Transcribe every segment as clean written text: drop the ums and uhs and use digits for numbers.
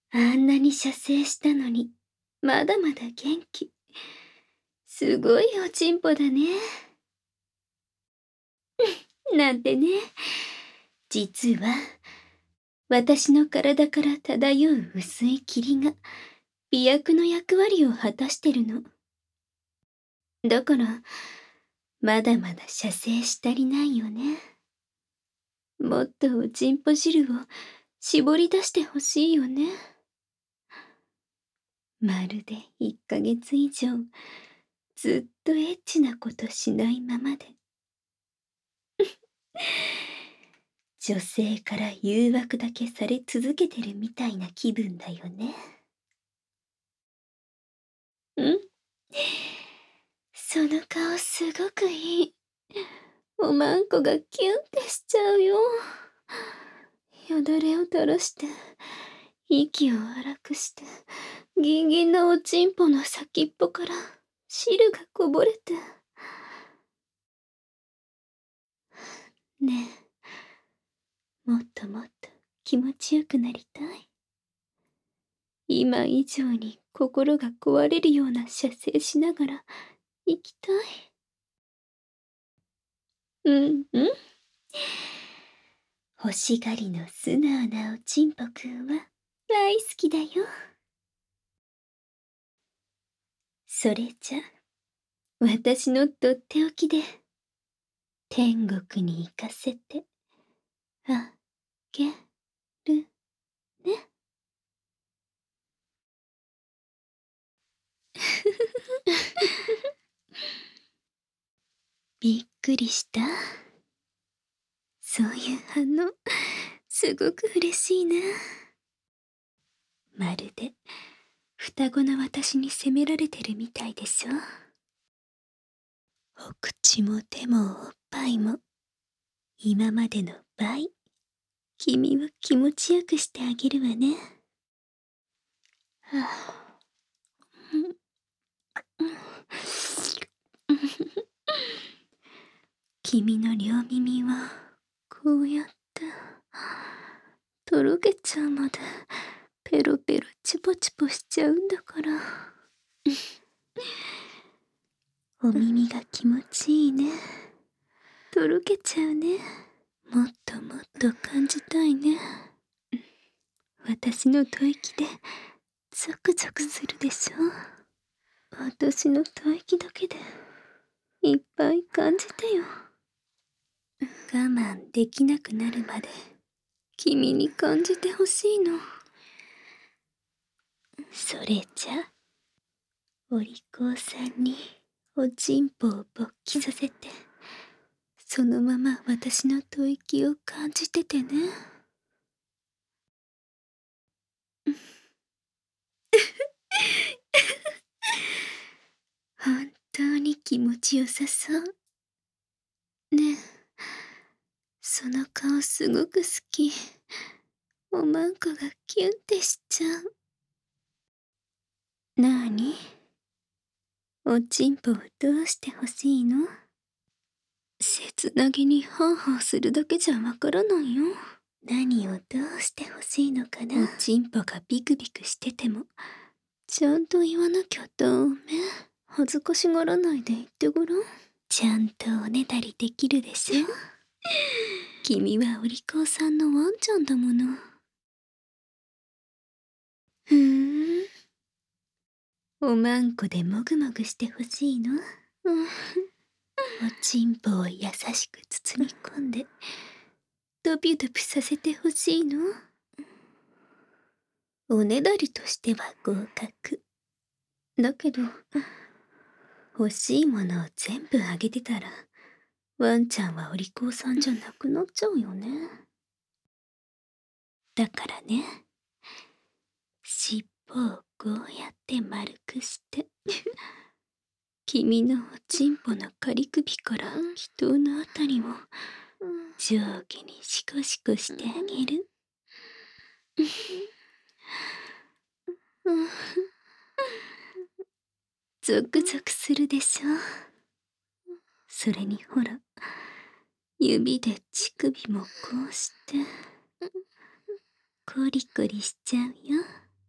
あんなに射精したのに、まだまだ元気。すごいおちんぽだね。なんてね。実は、私の体から漂う薄い霧が、媚薬の役割を果たしてるの。だから、まだまだ射精し足りないよね。もっとおちんぽ汁を絞り出してほしいよね。まるで1ヶ月以上、ずっとエッチなことしないままで。女性から誘惑だけされ続けてるみたいな気分だよね。その顔すごくいい。おまんこがキュンってしちゃうよ。よだれを垂らして、息を荒くして、ギンギンのおちんぽの先っぽから汁がこぼれて。ねえ、もっともっと気持ちよくなりたい。今以上に心が壊れるような射精しながら生きたい。うんうん。欲しがりの素直なおちんぽくんは大好きだよ。それじゃ、私のとっておきで、天国に行かせて、あげるね。びっくりした？そういう反応、すごく嬉しいな。まるで、双子の私に責められてるみたいでしょ。お口も手もおっぱいも、今までの倍、君を気持ちよくしてあげるわね。はあ、君の両耳は、こうやって、とろけちゃうまで、ペロペロチポチポしちゃうんだから。お耳が気持ちいいね。とろけちゃうね。もっともっと感じたいね。私の吐息でゾクゾクするでしょ。私の吐息だけでいっぱい感じてよ。我慢できなくなるまで君に感じてほしいの。それじゃ、お利口さんにおちんぽを勃起させて、そのまま私の吐息を感じててね。本当に気持ちよさそう。ねえ、その顔すごく好き。おまんこがキュンってしちゃう。なーに？おちんぽをどうしてほしいの？切なげにハーハーするだけじゃわからないよ。何をどうしてほしいのかな？おちんぽがビクビクしてても、ちゃんと言わなきゃダメ。恥ずかしがらないで言ってごらん。ちゃんとおねだりできるでしょ。君はお利口さんのワンちゃんだもの。おまんこでもぐもぐしてほしいの？おちんぽを優しく包み込んで、ドピュドピさせてほしいの？おねだりとしては合格。だけど、欲しいものを全部あげてたら、ワンちゃんはお利口さんじゃなくなっちゃうよね。だからね、尻尾をこうやって丸くして、君のおちんぽの仮首から気筒のあたりを上下にシコシコしてあげる。ゾクゾクするでしょ。それにほら、指で乳首もこうして、コリコリしちゃうよ。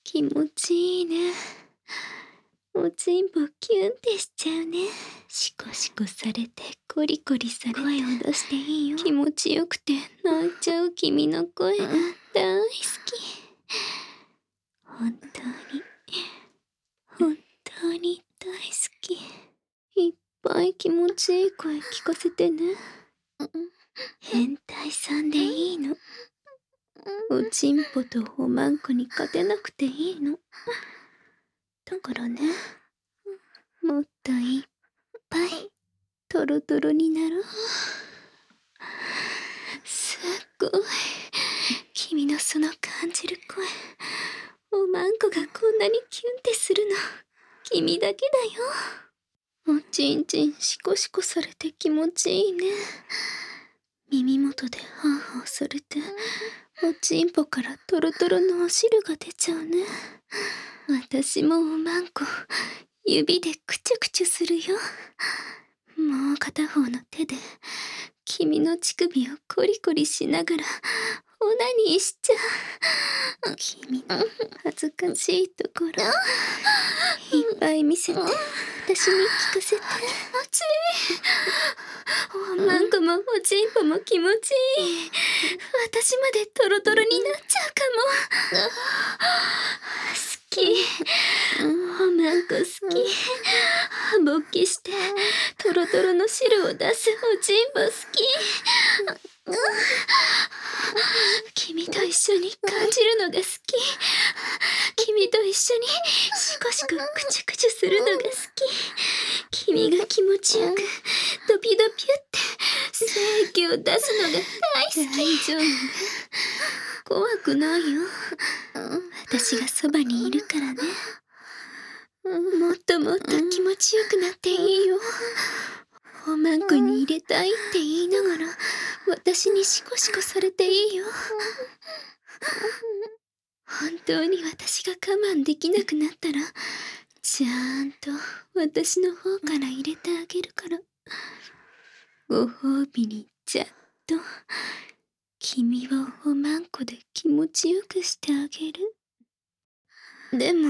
気持ちいいね。おちんぽキュンってしちゃうね。シコシコされてコリコリされて声を出していいよ。気持ちよくて泣いちゃう君の声が大好き。本当に本当に大好き。いっぱい気持ちいい声聞かせてね。変態さんでいいの。おちんぽとおまんこに勝てなくていいの。だからね、もっといっぱいトロトロになろう。すっごい君のその感じる声、おまんこがこんなにキュンってするの君だけだよ。おちんちんシコシコされて気持ちいいね。耳元でハーハーされておちんぽからトロトロのお汁が出ちゃうね。私もおまんこ指でクチュクチュするよ。もう片方の手で君の乳首をコリコリしながらオナニーしちゃう。君の恥ずかしいところいっぱい見せて私に聞かせて。気持ちいい。おまんこもおちんぽも気持ちいい。私までトロトロになっちゃうかも。好き。おまんこ好き。勃起してトロトロの汁を出すおちんぽ好き。君と一緒に感じるのが好き。君と一緒にシコシコクチュクチュするのが好き。君が気持ちよくドピドピュって精液を出すのが大好き。大丈夫。怖くないよ。私がそばにいるからね。もっともっと気持ちよくなっていいよ。おまんこに入れたいって言いながら私にシコシコされていいよ。本当に私が我慢できなくなったらちゃんと私の方から入れてあげるから。ご褒美にちゃんと君をおまんこで気持ちよくしてあげる。でも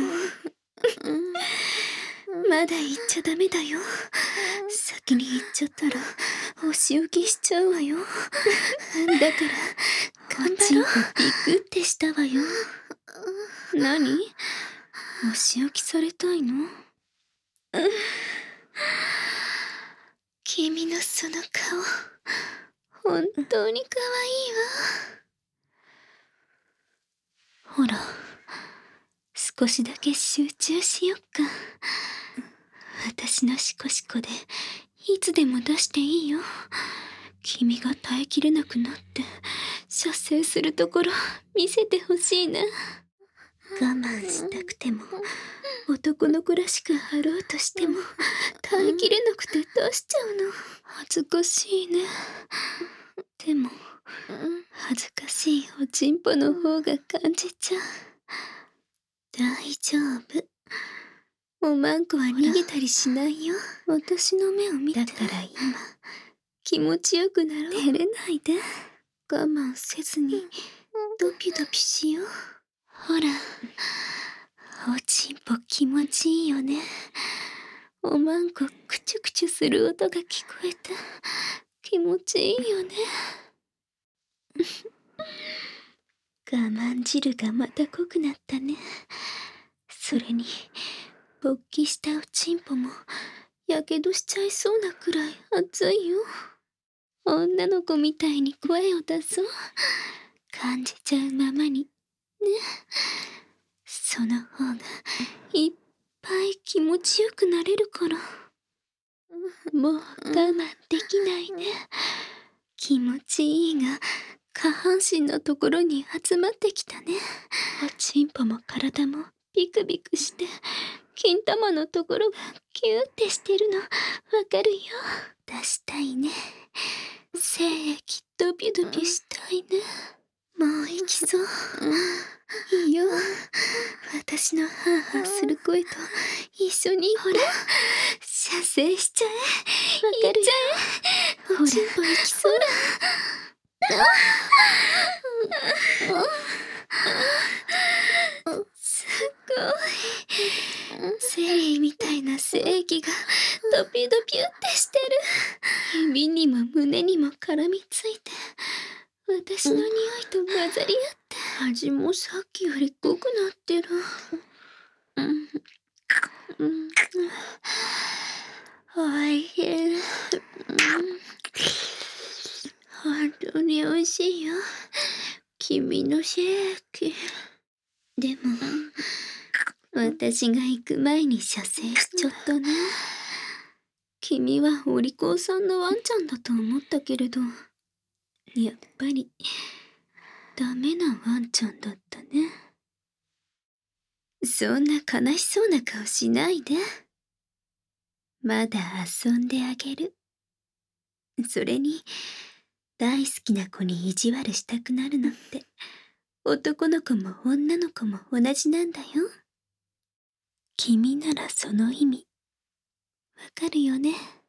まだ言っちゃダメだよ。先に言っちゃったらお仕置きしちゃうわよ。だからおちんぽビクってしたわよ。何？お仕置きされたいの？君のその顔本当に可愛いわ。ほら少しだけ集中しよっか。私のシコシコでいつでも出していいよ。君が耐えきれなくなって射精するところ見せてほしいな。我慢したくても男の子らしくあろうとしても耐えきれなくて出しちゃうの。恥ずかしいね。でも恥ずかしいおちんぽの方が感じちゃう。大丈夫。おまんこは逃げたりしないよ。私の目を見て。だから今気持ちよくなろう。照れないで。我慢せずにドピドピしよう。ほらおちんぽ気持ちいいよね。おまんこクチュクチュする音が聞こえて気持ちいいよね。我慢汁がまた濃くなったね。それに勃起したおちんぽもやけどしちゃいそうなくらい熱いよ。女の子みたいに声を出そう。感じちゃうままにね。その方がいっぱい気持ちよくなれるから。もう我慢できないね。気持ちいいが下半身のところに集まってきたね。おちんぽも体もビクビクして金玉のところがキューってしてるのわかるよ。出したいね。精液ドビドビしたいね。もう行きそう。いいよ。私のハーハーする声と一緒にほら射精しちゃえ。わかるよ。おちんぽ行きそうだ。すっと混ざり合って味もさっきより濃くなってる。おいしい。本当においしいよ。君のシェーキ。でも、私が行く前に射精しちゃったね。君はお利口さんのワンちゃんだと思ったけれど、やっぱりダメなワンちゃんだったね。そんな悲しそうな顔しないで。まだ遊んであげる。それに、大好きな子に意地悪したくなるのって、男の子も女の子も同じなんだよ。君ならその意味、わかるよね。